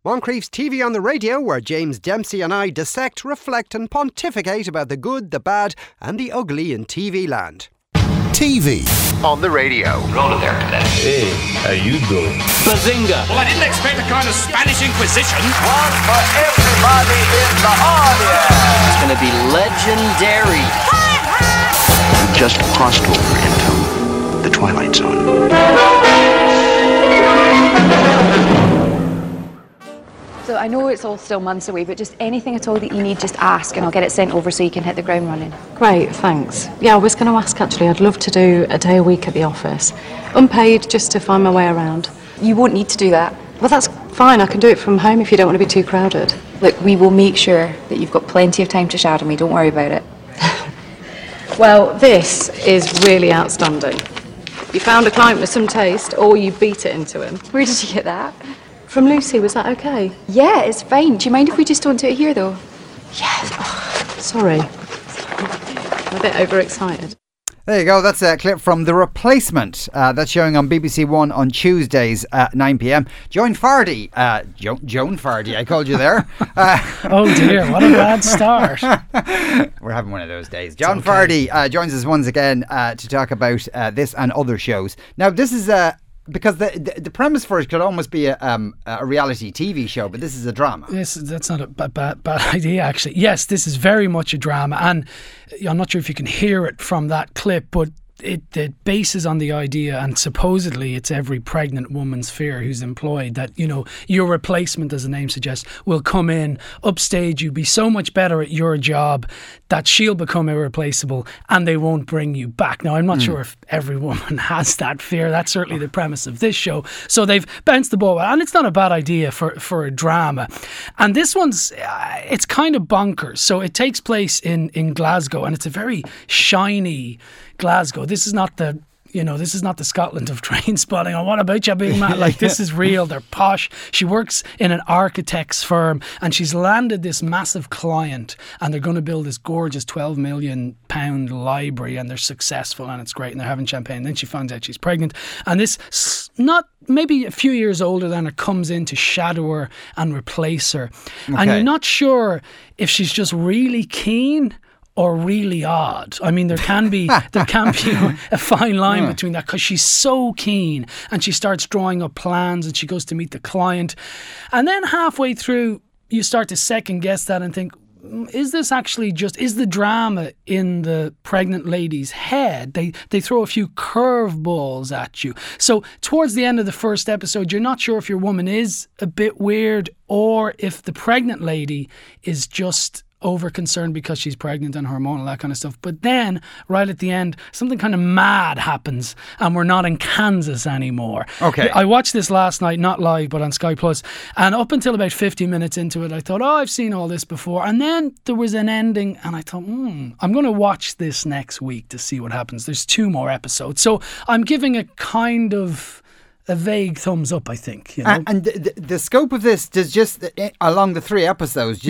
Moncrief's TV on the Radio, where James Dempsey and I dissect, reflect and pontificate about the good, the bad and the ugly in TV land. TV on the Radio. Roll it there, cadet. Hey, how you doing? Bazinga! Well, I didn't expect a kind of Spanish Inquisition. One for everybody in the audience. It's going to be legendary. We just crossed over into the Twilight Zone. So I know it's all still months away, but just anything at all that you need, just ask and I'll get it sent over so you can hit the ground running. Great, thanks. Yeah, I was going to ask actually, I'd love to do a day a week at the office. Unpaid, just to find my way around. You won't need to do that. Well, that's fine, I can do it from home if you don't want to be too crowded. Look, we will make sure that you've got plenty of time to shadow me, don't worry about it. Well, this is really outstanding. You found a client with some taste, or you beat it into him. Where did you get that? From Lucy, was that okay? Yeah, it's fine. Do you mind if we just don't do it here, though? Yes. Oh, sorry. I'm a bit overexcited. There you go. That's a clip from The Replacement. That's showing on BBC One on Tuesdays at 9 p.m. Joan Fardy. Joan Fardy, I called you there. Oh dear, what a bad start. We're having one of those days. Joan Fardy joins us once again to talk about this and other shows. Now, this is because the premise for it could almost be a reality TV show, but this is a drama. That's not a bad idea, actually. Yes, this is very much a drama, and I'm not sure if you can hear it from that clip, but it bases on the idea, and supposedly it's every pregnant woman's fear who's employed, that, you know, your replacement, as the name suggests, will come in, upstage you, be so much better at your job that she'll become irreplaceable and they won't bring you back. Now, I'm not sure if every woman has that fear. That's certainly the premise of this show. So they've bounced the ball, and it's not a bad idea for a drama. And this one's, it's kind of bonkers. So it takes place in Glasgow, and it's a very shiny Glasgow. This is not the Scotland of Train Spotting. Oh, what about you, big man? Like, this is real. They're posh. She works in an architect's firm, and she's landed this massive client, and they're going to build this gorgeous £12 million library, and they're successful, and it's great, and they're having champagne. Then she finds out she's pregnant, and this, not maybe a few years older than her, comes in to shadow her and replace her. Okay. And you're not sure if she's just really keen or really odd. I mean, there can be a fine line between that, because she's so keen and she starts drawing up plans and she goes to meet the client. And then halfway through, you start to second guess that and think, is this actually is the drama in the pregnant lady's head? They throw a few curveballs at you. So towards the end of the first episode, you're not sure if your woman is a bit weird or if the pregnant lady is just over concerned because she's pregnant and hormonal, that kind of stuff. But then, right at the end, something kind of mad happens and we're not in Kansas anymore. Okay. I watched this last night, not live, but on Sky Plus, and up until about 50 minutes into it, I thought, I've seen all this before. And then there was an ending and I thought, I'm going to watch this next week to see what happens. There's 2 more episodes. So I'm giving a kind of a vague thumbs up, I think. You know? And the scope of this does just, along the 3 episodes,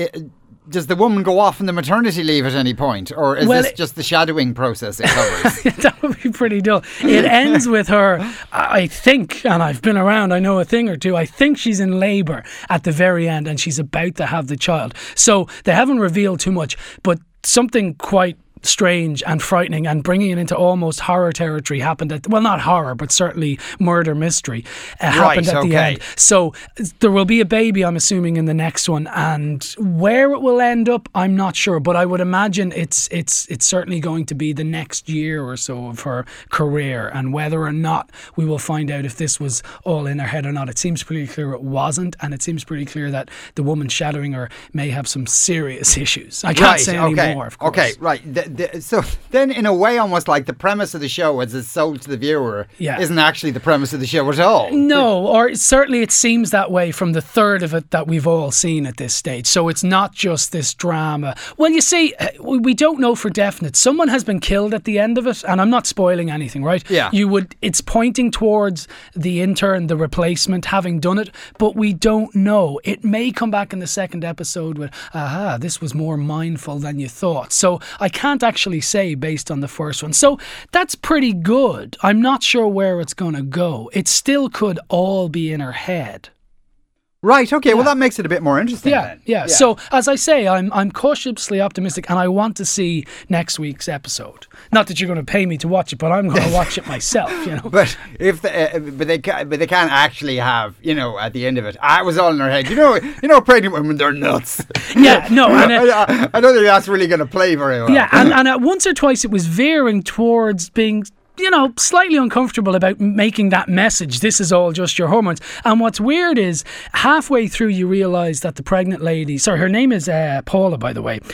does the woman go off on the maternity leave at any point? Or is this just the shadowing process it covers? That would be pretty dull. It ends with her, I think, and I've been around, I know a thing or two, I think she's in labour at the very end and she's about to have the child. So they haven't revealed too much, but something quite strange and frightening and bringing it into almost horror territory happened at, well, not horror, but certainly murder mystery happened at the end. So there will be a baby, I'm assuming, in the next one, and where it will end up, I'm not sure, but I would imagine it's certainly going to be the next year or so of her career, and whether or not we will find out if this was all in her head or not. It seems pretty clear it wasn't, and it seems pretty clear that the woman shadowing her may have some serious issues. I can't say any more, of course. Okay, right. So then, in a way, almost like the premise of the show, as it's sold to the viewer, isn't actually the premise of the show at all. No, or certainly it seems that way from the third of it that we've all seen at this stage. So it's not just this drama. Well, you see, we don't know for definite. Someone has been killed at the end of it, and I'm not spoiling anything, right? Yeah. It's pointing towards the intern, the replacement, having done it, but we don't know. It may come back in the second episode with, this was more mindful than you thought. So I can't actually say based on the first one. So that's pretty good. I'm not sure where it's going to go. It still could all be in her head. Right, okay, well that makes it a bit more interesting then. Yeah. So, as I say, I'm cautiously optimistic and I want to see next week's episode. Not that you're going to pay me to watch it, but I'm going to watch it myself, you know. But if they can't actually have, you know, at the end of it, it was all in their head. You know, pregnant women, they're nuts. Yeah, no. And I don't think that's really going to play very well. Yeah, and once or twice it was veering towards being, you know, slightly uncomfortable about making that message. This is all just your hormones. And what's weird is halfway through you realise that the pregnant lady, sorry, her name is Paula, by the way,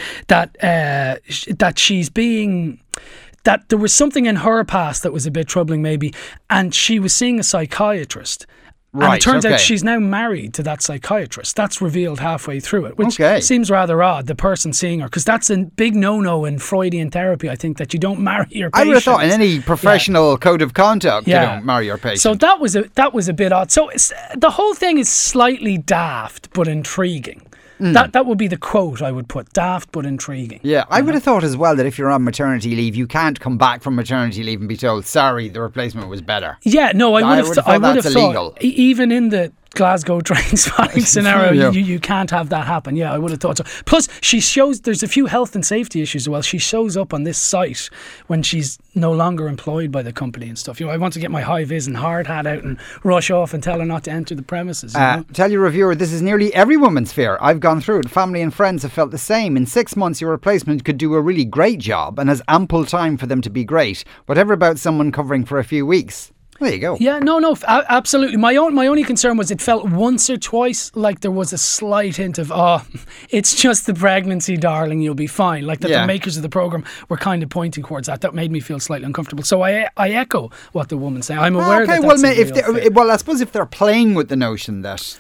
that she's being, that there was something in her past that was a bit troubling maybe, and she was seeing a psychiatrist. Right, and it turns out she's now married to that psychiatrist. That's revealed halfway through it, which seems rather odd, the person seeing her, because that's a big no-no in Freudian therapy, I think, that you don't marry your patient. I would have thought in any professional code of conduct, you don't marry your patient. So that was a bit odd. So the whole thing is slightly daft, but intriguing. That would be the quote I would put. Daft but intriguing. Yeah, I would have thought as well that if you're on maternity leave, you can't come back from maternity leave and be told, sorry, the replacement was better. Yeah, no, I would have thought illegal. Even in the Glasgow train spotting scenario, you can't have that happen. Yeah, I would have thought so. Plus, she shows, there's a few health and safety issues as well. She shows up on this site when she's no longer employed by the company and stuff. You know, I want to get my high vis and hard hat out and rush off and tell her not to enter the premises. You know? Tell your reviewer, this is nearly every woman's fear. I've gone through it. Family and friends have felt the same. In 6 months, your replacement could do a really great job and has ample time for them to be great. Whatever about someone covering for a few weeks? There you go. Yeah, no, absolutely. My only concern was it felt once or twice like there was a slight hint of, it's just the pregnancy, darling, you'll be fine. Like that the makers of the programme were kind of pointing towards that. That made me feel slightly uncomfortable. So I echo what the woman's saying. I'm aware that that's I suppose if they're playing with the notion that's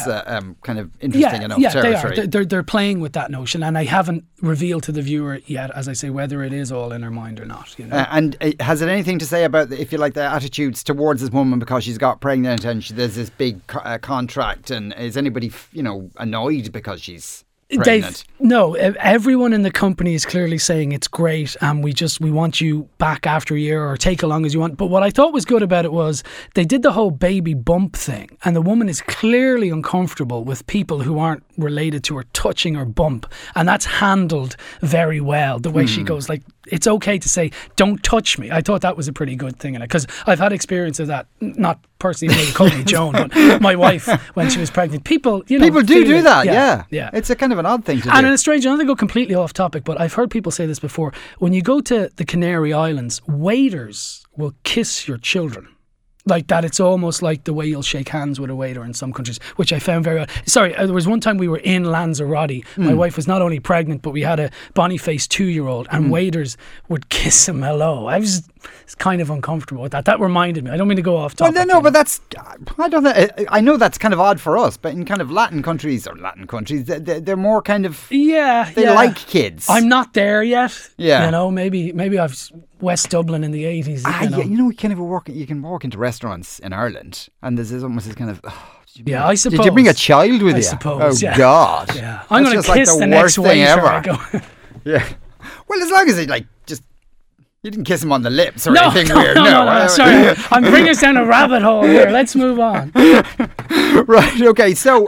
kind of interesting enough territory. They are. They're playing with that notion, and I haven't revealed to the viewer yet, as I say, whether it is all in her mind or not. You know? And has it anything to say about, if you like, the attitudes towards this woman because she's got pregnant and there's this big contract, and is anybody annoyed because she's pregnant? No, everyone in the company is clearly saying it's great and we want you back after a year or take as long as you want. But what I thought was good about it was they did the whole baby bump thing, and the woman is clearly uncomfortable with people who aren't related to her touching her bump, and that's handled very well. The way she goes, like, it's okay to say, don't touch me. I thought that was a pretty good thing in it, because I've had experience of that, not personally, they call me Joan, but my wife, when she was pregnant, people do that. Yeah. It's a kind of an odd thing to do. And it's strange, I'm going to go completely off topic, but I've heard people say this before. When you go to the Canary Islands, waiters will kiss your children. Like that, it's almost like the way you'll shake hands with a waiter in some countries, which I found very odd. Sorry, there was one time we were in Lanzarote. My wife was not only pregnant, but we had a Boniface 2-year-old, and waiters would kiss him hello. I was kind of uncomfortable with that. That reminded me. I don't mean to go off topic. Well, no, but that's, I don't know. I know that's kind of odd for us, but in kind of Latin countries, they're more kind of, they like kids. I'm not there yet. Yeah. You know, maybe I've West Dublin in the 80s. You can walk into restaurants in Ireland and there's almost this kind of, I suppose. Did you bring a child with you? I suppose, Oh, God. Yeah. I'm going to kiss the next waiter. Yeah. Well, as long as it, you didn't kiss him on the lips or anything weird. No. Sorry, I'm bringing us down a rabbit hole here. Let's move on. Right. Okay. So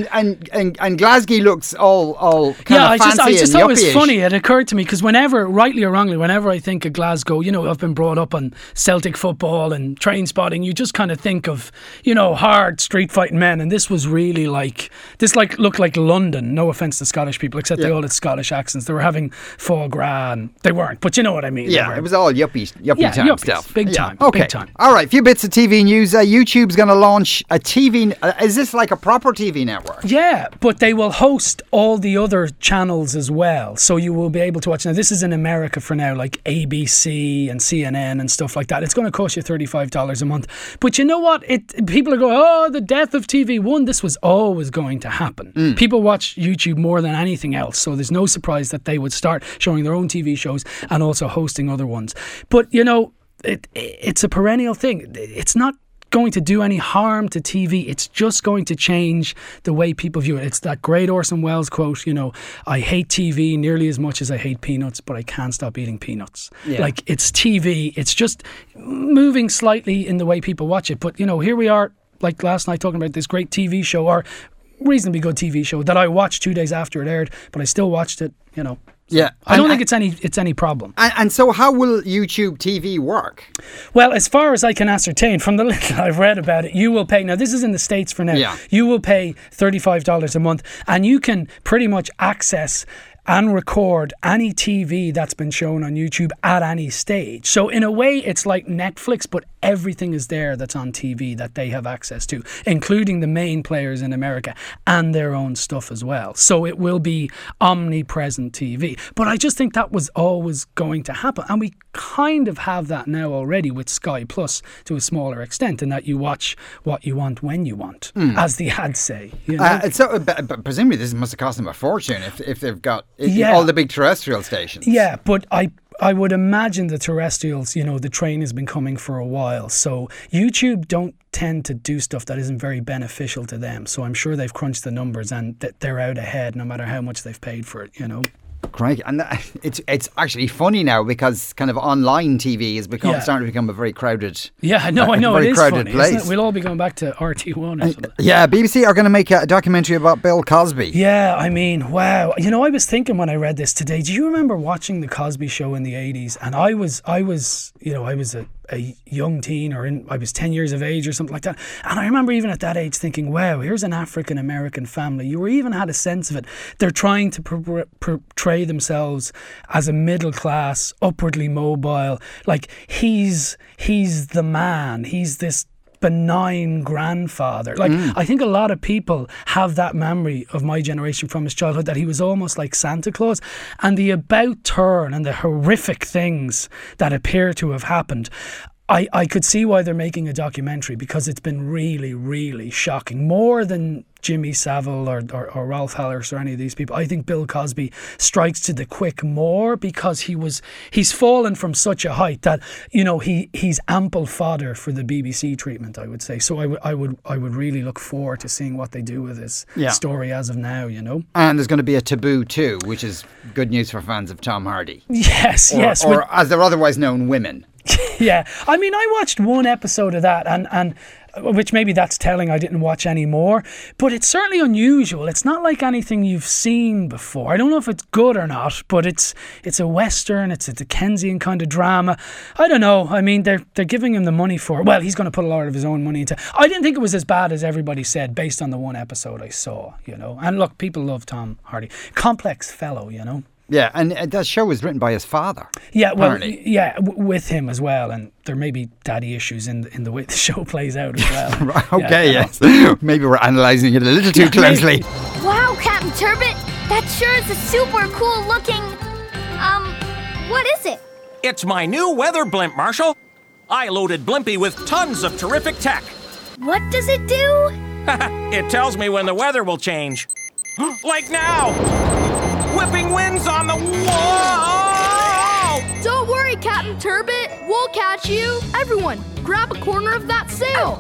and Glasgow looks all kind of fancy I just and thought it was yuppie-ish. funny. It occurred to me because whenever, rightly or wrongly, whenever I think of Glasgow, I've been brought up on Celtic football and train spotting. You just kind of think of hard street fighting men, and this was really looked like London. No offense to Scottish people, except they all had Scottish accents. They were having foie gras, and they weren't. But you know what I mean. Yeah. It was all yuppie time stuff. Big time. Okay. Big time. All right. A few bits of TV news. YouTube's going to launch a TV. Is this like a proper TV network? Yeah, but they will host all the other channels as well. So you will be able to watch. Now, this is in America for now, like ABC and CNN and stuff like that. It's going to cost you $35 a month. But you know what? People are going, the death of TV. One, this was always going to happen. People watch YouTube more than anything else. So there's no surprise that they would start showing their own TV shows and also hosting other ones. But it's a perennial thing. It's not going to do any harm to TV. It's just going to change the way people view it. It's that great Orson Welles quote, I hate TV nearly as much as I hate peanuts, but I can't stop eating peanuts. Yeah. Like, it's TV. It's just moving slightly in the way people watch it. But here we are, like last night, talking about this great TV show, or reasonably good TV show that I watched 2 days after it aired, but I still watched it, you know. So Yeah, I don't think it's any problem. And so, how will YouTube TV work? Well, as far as I can ascertain from the little I've read about it, you will pay. Now, this is in the States for now. Yeah. You will pay $35 a month, and you can pretty much access and record any TV that's been shown on YouTube at any stage. So in a way, it's like Netflix, but everything is there that's on TV that they have access to, including the main players in America and their own stuff as well. So it will be omnipresent TV. But I just think that was always going to happen. And we kind of have that now already with Sky Plus to a smaller extent, in that you watch what you want when you want, as the ads say. You know? But presumably this must have cost them a fortune if they've got all the big terrestrial stations. Yeah, but I would imagine the terrestrials, you know, the train has been coming for a while. So YouTube don't tend to do stuff that isn't very beneficial to them. So I'm sure they've crunched the numbers and they're out ahead no matter how much they've paid for it, you know. Craig, and it's actually funny now because kind of online TV is starting to become a very crowded. Yeah, I know it is funny, place. Isn't it? We'll all be going back to RT1 or something. Yeah, BBC are going to make a documentary about Bill Cosby. Yeah, I mean, wow. You know, I was thinking when I read this today, do you remember watching the Cosby Show in the 80s? And I was a young teen, I was 10 years of age or something like that. And I remember even at that age thinking, wow, here's an African-American family. You even had a sense of it. They're trying to portray themselves as a middle class, upwardly mobile. Like he's the man. He's this benign grandfather. Like I think a lot of people have that memory of my generation from his childhood, that he was almost like Santa Claus, and the about turn and the horrific things that appear to have happened. I could see why they're making a documentary, because it's been really, really shocking. More than Jimmy Savile or Ralph Hallis or any of these people. I think Bill Cosby strikes to the quick more because he's fallen from such a height that, you know, he's ample fodder for the BBC treatment, I would say. So I would really look forward to seeing what they do with this story as of now, you know. And there's going to be a Taboo too, which is good news for fans of Tom Hardy. Yes. Or as they're otherwise known, women. Yeah, I mean, I watched one episode of that, and which maybe that's telling I didn't watch any more, but it's certainly unusual. It's not like anything you've seen before. I don't know if it's good or not, but it's a Western, it's a Dickensian kind of drama. I don't know. I mean, they're giving him the money for it. Well, he's going to put a lot of his own money into it. I didn't think it was as bad as everybody said based on the one episode I saw, you know. And look, people love Tom Hardy. Complex fellow, you know. Yeah, and that show was written by his father. Yeah, well, apparently. with him as well, and there may be daddy issues in the way the show plays out as well. Right, okay, yes. Maybe we're analysing it a little too closely. Wow, Captain Turbot, that sure is a super cool looking, what is it? It's my new weather blimp, Marshall. I loaded Blimpy with tons of terrific tech. What does it do? It tells me when the weather will change. Like now! Whipping winds on the wall! Don't worry, Captain Turbot. We'll catch you. Everyone, grab a corner of that sail.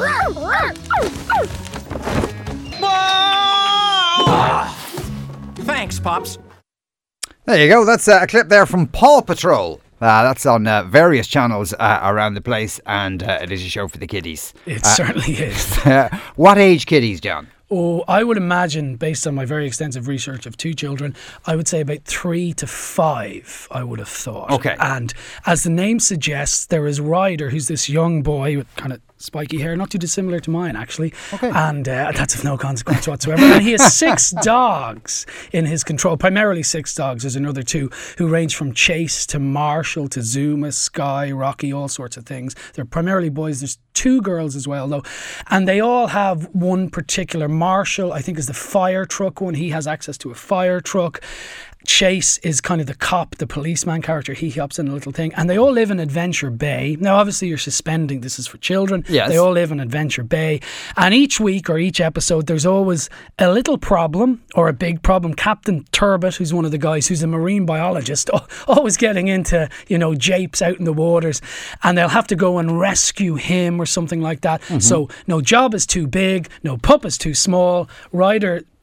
Thanks, Pops. There you go. That's a clip there from Paw Patrol. That's on various channels around the place, and it is a show for the kiddies. It certainly is. What age kiddies, John? Oh, I would imagine, based on my very extensive research of 2 children, I would say about 3 to 5, I would have thought. Okay. And as the name suggests, there is Ryder, who's this young boy with kind of spiky hair, not too dissimilar to mine, actually. Okay. And that's of no consequence whatsoever. And he has 6 dogs in his control, primarily 6 dogs. There's another 2 who range from Chase to Marshall to Zuma, Sky, Rocky, all sorts of things. They're primarily boys. There's 2 girls as well, though. And they all have one particular. Marshall, I think, is the fire truck one. He has access to a fire truck. Chase is kind of the cop, the policeman character. He hops in a little thing. And they all live in Adventure Bay. Now, obviously, you're suspending this is for children. Yes. They all live in Adventure Bay. And each week or each episode, there's always a little problem or a big problem. Captain Turbot, who's one of the guys, who's a marine biologist, always getting into, you know, japes out in the waters. And they'll have to go and rescue him or something like that. Mm-hmm. So no job is too big. No pup is too small. Ryder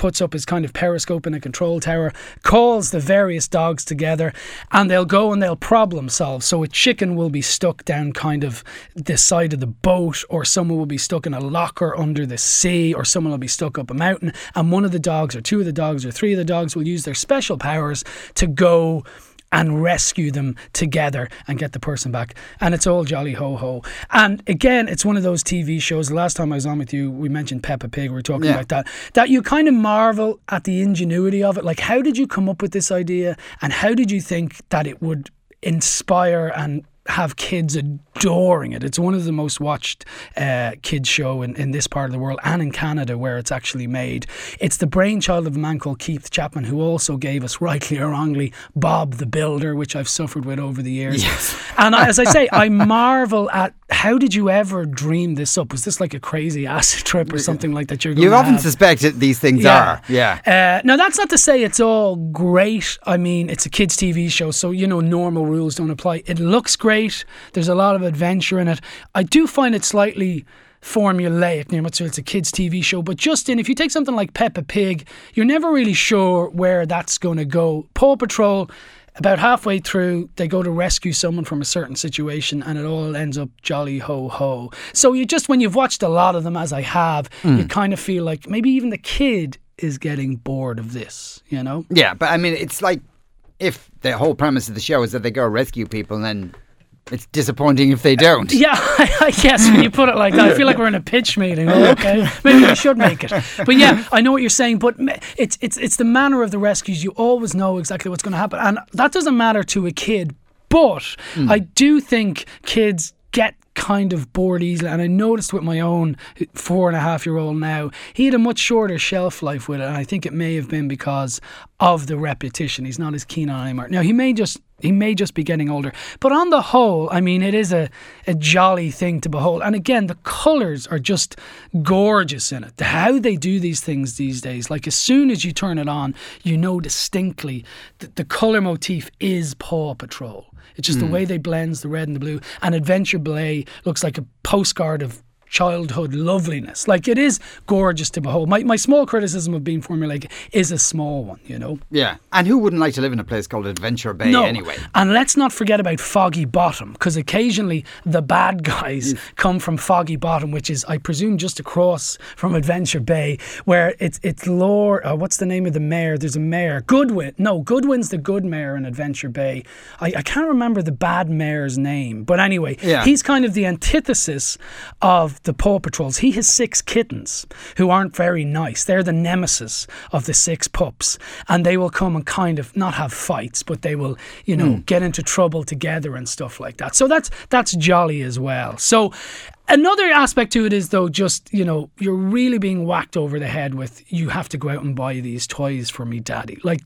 puts up his kind of periscope in a control tower, calls the various dogs together, and they'll go and they'll problem solve. So a chicken will be stuck down kind of the side of the boat, or someone will be stuck in a locker under the sea, or someone will be stuck up a mountain, and one of the dogs or two of the dogs or three of the dogs will use their special powers to go and rescue them together and get the person back. And it's all jolly ho-ho. And again, it's one of those TV shows. The last time I was on with you, we mentioned Peppa Pig. We were talking about that you kind of marvel at the ingenuity of it. Like, how did you come up with this idea? And how did you think that it would inspire and have kids adoring it? It's one of the most watched kids show in this part of the world, and in Canada where it's actually made. It's the brainchild of a man called Keith Chapman, who also gave us, rightly or wrongly, Bob the Builder, which I've suffered with over the years. Yes. And as I say, I marvel at how did you ever dream this up? Was this like a crazy acid trip or something like that? You often suspect that these things are. Yeah. Now, that's not to say it's all great. I mean, it's a kids' TV show, so, normal rules don't apply. It looks great. There's a lot of adventure in it. I do find it slightly formulaic, so it's a kids' TV show. But if you take something like Peppa Pig, you're never really sure where that's going to go. Paw Patrol, about halfway through, they go to rescue someone from a certain situation, and it all ends up jolly ho-ho. So when you've watched a lot of them, as I have, you kind of feel like maybe even the kid is getting bored of this, Yeah, but I mean, it's like, if the whole premise of the show is that they go rescue people, then it's disappointing if they don't. Yeah, I guess when you put it like that, I feel like we're in a pitch meeting. Oh, okay, maybe we should make it. But yeah, I know what you're saying. But it's the manner of the rescues. You always know exactly what's going to happen, and that doesn't matter to a kid. But I do think kids get kind of bored easily, and I noticed with my own 4.5-year-old now, he had a much shorter shelf life with it, and I think it may have been because of the repetition. He's not as keen on it anymore. Now, he may just be getting older, but on the whole, I mean, it is a jolly thing to behold. And again, the colours are just gorgeous in it. How they do these things these days, like as soon as you turn it on, you know distinctly that the colour motif is Paw Patrol. It's just the way they blends the red and the blue. And Adventure Bay looks like a postcard of childhood loveliness. Like, it is gorgeous to behold. My small criticism of being formulaic is a small one, Yeah, and who wouldn't like to live in a place called Adventure Bay anyway? And let's not forget about Foggy Bottom, because occasionally the bad guys come from Foggy Bottom, which is, I presume, just across from Adventure Bay, where it's what's the name of the mayor? There's a mayor. Goodwin. No, Goodwin's the good mayor in Adventure Bay. I can't remember the bad mayor's name, but anyway, he's kind of the antithesis of the Paw Patrols. He has 6 kittens who aren't very nice. They're the nemesis of the 6 pups, and they will come and kind of not have fights, but they will, get into trouble together and stuff like that. So that's jolly as well. So another aspect to it is, though, just, you're really being whacked over the head with, you have to go out and buy these toys for me, Daddy. Like,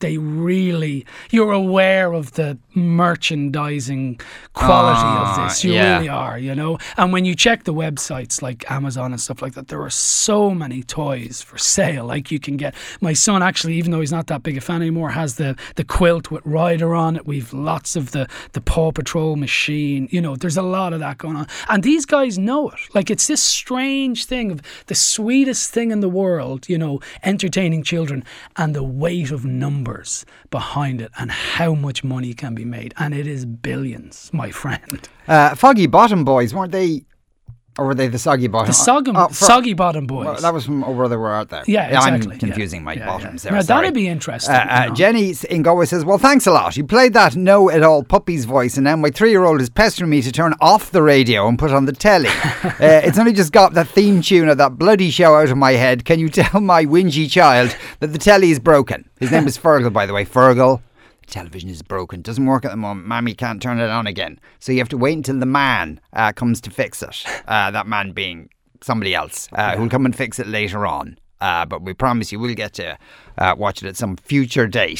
you're aware of the merchandising quality of this. You really are, And when you check the websites like Amazon and stuff like that, there are so many toys for sale. Like, you can get, my son actually, even though he's not that big a fan anymore, has the quilt with Ryder on it. We've lots of the Paw Patrol machine. There's a lot of that going on. And these guys know it. Like, it's this strange thing of the sweetest thing in the world, entertaining children, and the weight of numbers behind it and how much money can be made. And it is billions, my friend. Foggy Bottom Boys, weren't they? Or were they the Soggy Bottom? Soggy Bottom Boys. Well, that was from over there, out there. Yeah, exactly. I'm confusing my bottoms there. Now, that'd be interesting. Jenny in Galway says, well, thanks a lot. You played that know-it-all puppy's voice, and now my 3-year-old is pestering me to turn off the radio and put on the telly. It's only just got that theme tune of that bloody show out of my head. Can you tell my whingy child that the telly is broken? His name is Fergal, by the way. Fergal. Television is broken, doesn't work at the moment. Mammy can't turn it on again, so you have to wait until the man comes to fix it. That man being somebody else who'll come and fix it later on. But we promise you we'll get to watch it at some future date.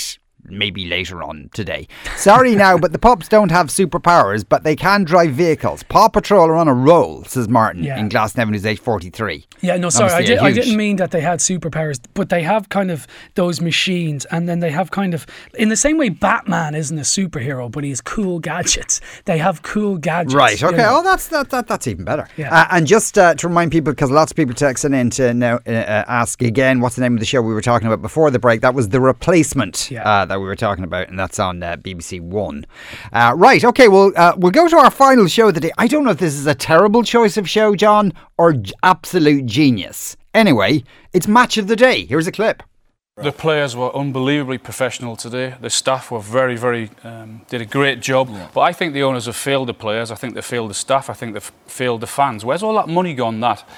maybe later on today. Sorry now, but the pups don't have superpowers, but they can drive vehicles. Paw Patrol are on a roll, says Martin in Glasnevin, who's age 43. Yeah, no, sorry, I didn't mean that they had superpowers, but they have kind of those machines, and then they have kind of, in the same way Batman isn't a superhero, but he has cool gadgets. They have cool gadgets. Right, okay. Oh, that's even better. Yeah. And just to remind people, because lots of people texting in to now ask again, what's the name of the show we were talking about before the break? That was The Replacement that we were talking about, and that's on BBC One. Right, okay, well, we'll go to our final show of the day. I don't know if this is a terrible choice of show, John, or absolute genius. Anyway, it's Match of the Day. Here's a clip. The players were unbelievably professional today. The staff were very, did a great job. Yeah. But I think the owners have failed the players. I think they failed the staff. I think they've failed the fans. Where's all that money gone that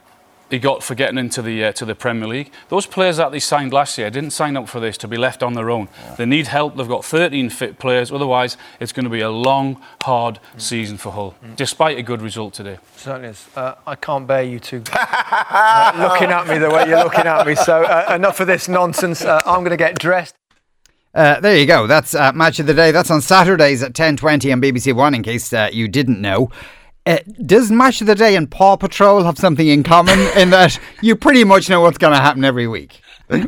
he got for getting into the to the Premier League? Those players that they signed last year didn't sign up for this to be left on their own. Yeah. They need help. They've got 13 fit players. Otherwise, it's going to be a long, hard season for Hull, despite a good result today. Certainly is. I can't bear you two looking at me the way you're looking at me. So enough of this nonsense. I'm going to get dressed. There you go. That's Match of the Day. That's on Saturdays at 10:20 on BBC One, in case you didn't know. Does Match of the Day and Paw Patrol have something in common in that you pretty much know what's going to happen every week?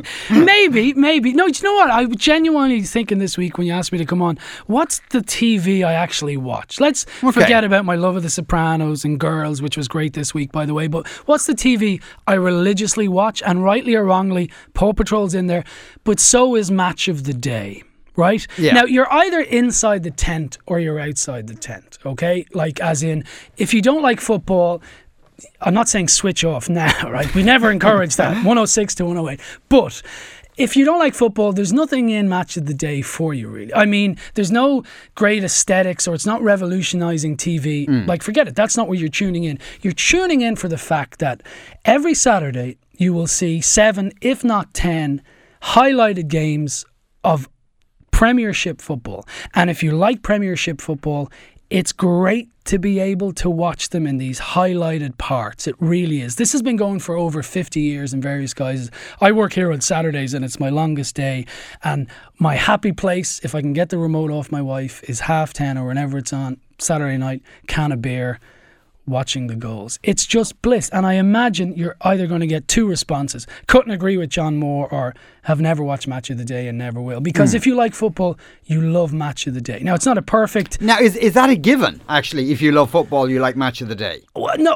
Maybe. No, do you know what? I was genuinely thinking this week when you asked me to come on, what's the TV I actually watch? Let's forget about my love of The Sopranos and Girls, which was great this week, by the way, but what's the TV I religiously watch? And rightly or wrongly, Paw Patrol's in there, but so is Match of the Day. Right? Yeah. Now, you're either inside the tent or you're outside the tent, okay? Like, as in, if you don't like football, I'm not saying switch off now, right? We never encourage that, 106 to 108. But if you don't like football, there's nothing in Match of the Day for you, really. I mean, there's no great aesthetics, or it's not revolutionising TV. Like, forget it. That's not where you're tuning in. You're tuning in for the fact that every Saturday you will see 7, if not 10, highlighted games of Premiership football. And if you like Premiership football, it's great to be able to watch them in these highlighted parts. It really is. This has been going for over 50 years in various guises. I work here on Saturdays and it's my longest day, and my happy place, if I can get the remote off my wife, is 10:30 or whenever it's on Saturday night, can of beer, watching the goals. It's just bliss. And I imagine you're either going to get two responses. Couldn't agree with John Moore, or have never watched Match of the Day and never will. Because if you like football, you love Match of the Day. Now, it's not a perfect... Now, is that a given, actually? If you love football, you like Match of the Day? Well, no,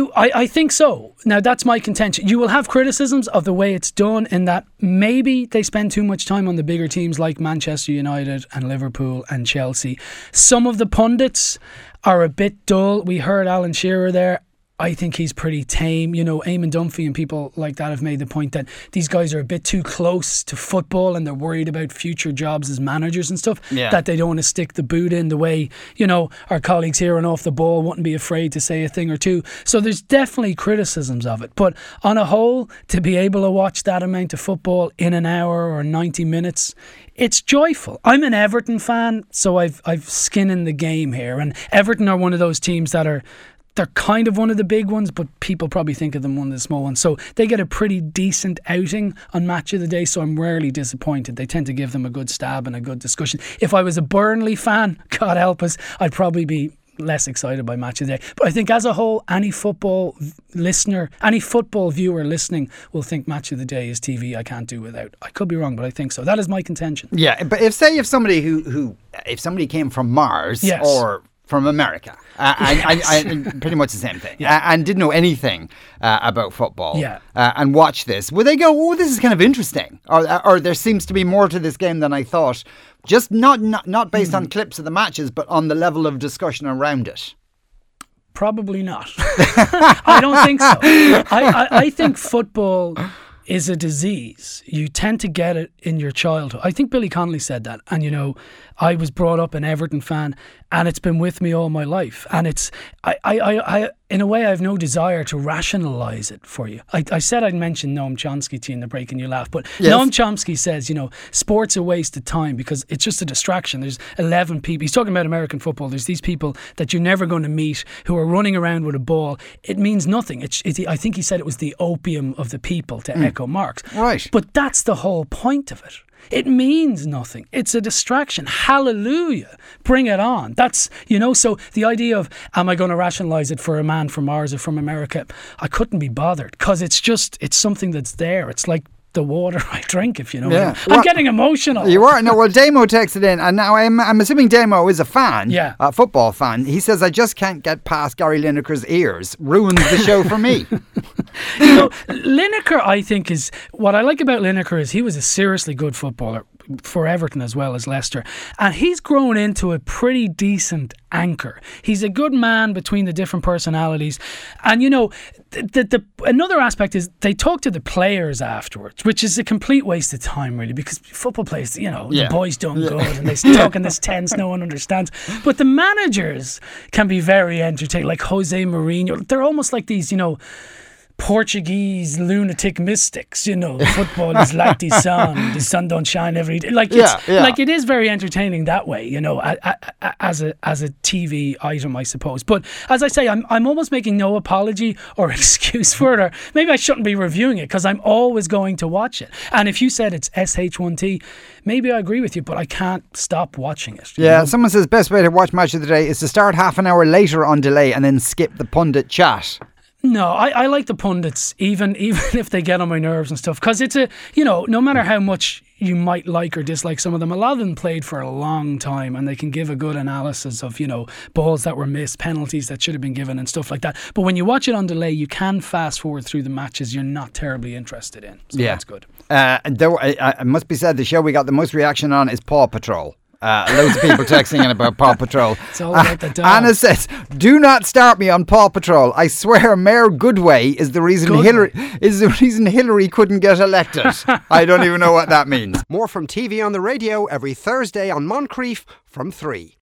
I think so. Now, that's my contention. You will have criticisms of the way it's done, in that maybe they spend too much time on the bigger teams like Manchester United and Liverpool and Chelsea. Some of the pundits are a bit dull. We heard Alan Shearer there. I think he's pretty tame. You know, Eamon Dunphy and people like that have made the point that these guys are a bit too close to football and they're worried about future jobs as managers and stuff, that they don't want to stick the boot in the way, you know, our colleagues here on Off the Ball wouldn't be afraid to say a thing or two. So there's definitely criticisms of it. But on a whole, to be able to watch that amount of football in an hour or 90 minutes, it's joyful. I'm an Everton fan, so I've skin in the game here. And Everton are one of those teams that they're kind of one of the big ones, but people probably think of them one of the small ones. So they get a pretty decent outing on Match of the Day, so I'm rarely disappointed. They tend to give them a good stab and a good discussion. If I was a Burnley fan, God help us, I'd probably be less excited by Match of the Day. But I think as a whole, any football viewer listening will think Match of the Day is TV I can't do without. I could be wrong, but I think so. That is my contention. Yeah, but if somebody if somebody came from Mars or from America, and pretty much the same thing, and didn't know anything about football, and watch this, would they go, oh, this is kind of interesting, or there seems to be more to this game than I thought, just not based on clips of the matches, but on the level of discussion around it? Probably not. I don't think so. I think football is a disease. You tend to get it in your childhood. I think Billy Connolly said that. And, you know, I was brought up an Everton fan, and it's been with me all my life. And it's, I in a way, I have no desire to rationalise it for you. I said I'd mention Noam Chomsky to you in the break and you laugh, but Noam Chomsky says, you know, sport's a waste of time because it's just a distraction. There's 11 people. He's talking about American football. There's these people that you're never going to meet who are running around with a ball. It means nothing. I think he said it was the opium of the people, to echo Marx. Right. But that's the whole point of it. It means nothing. It's a distraction. Hallelujah. Bring it on. That's, so the idea of, am I going to rationalise it for a man from Mars or from America? I couldn't be bothered, because it's something that's there. It's like the water I drink, if you know what I mean. I'm getting emotional. You are. No, well, Damo texted in, and now I'm assuming Damo is a fan, a football fan. He says, I just can't get past Gary Lineker's ears. Ruins the show for me. Lineker, I think, is what I like about Lineker is he was a seriously good footballer for Everton as well as Leicester, and he's grown into a pretty decent anchor. He's a good man between the different personalities, and another aspect is they talk to the players afterwards, which is a complete waste of time really, because football players, the boys done good and they talk in this tense no one understands, but the managers can be very entertaining, like Jose Mourinho. They're almost like these Portuguese lunatic mystics, football is like the sun don't shine every day. Like it is very entertaining that way, as a TV item, I suppose. But as I say, I'm almost making no apology or excuse for it, or maybe I shouldn't be reviewing it, because I'm always going to watch it. And if you said it's SH1T, maybe I agree with you, but I can't stop watching it. Yeah, someone says best way to watch Match of the Day is to start half an hour later on delay and then skip the pundit chat. No, I like the pundits, even if they get on my nerves and stuff, because it's no matter how much you might like or dislike some of them, a lot of them played for a long time and they can give a good analysis of, balls that were missed, penalties that should have been given and stuff like that. But when you watch it on delay, you can fast forward through the matches you're not terribly interested in. So that's good. Though it must be said, the show we got the most reaction on is Paw Patrol. Loads of people texting in about Paw Patrol. It's all about the dog. Anna says, "Do not start me on Paw Patrol. I swear, Mayor Goodway is the reason Hillary couldn't get elected." I don't even know what that means. More from TV on the Radio every Thursday on Moncrief from 3.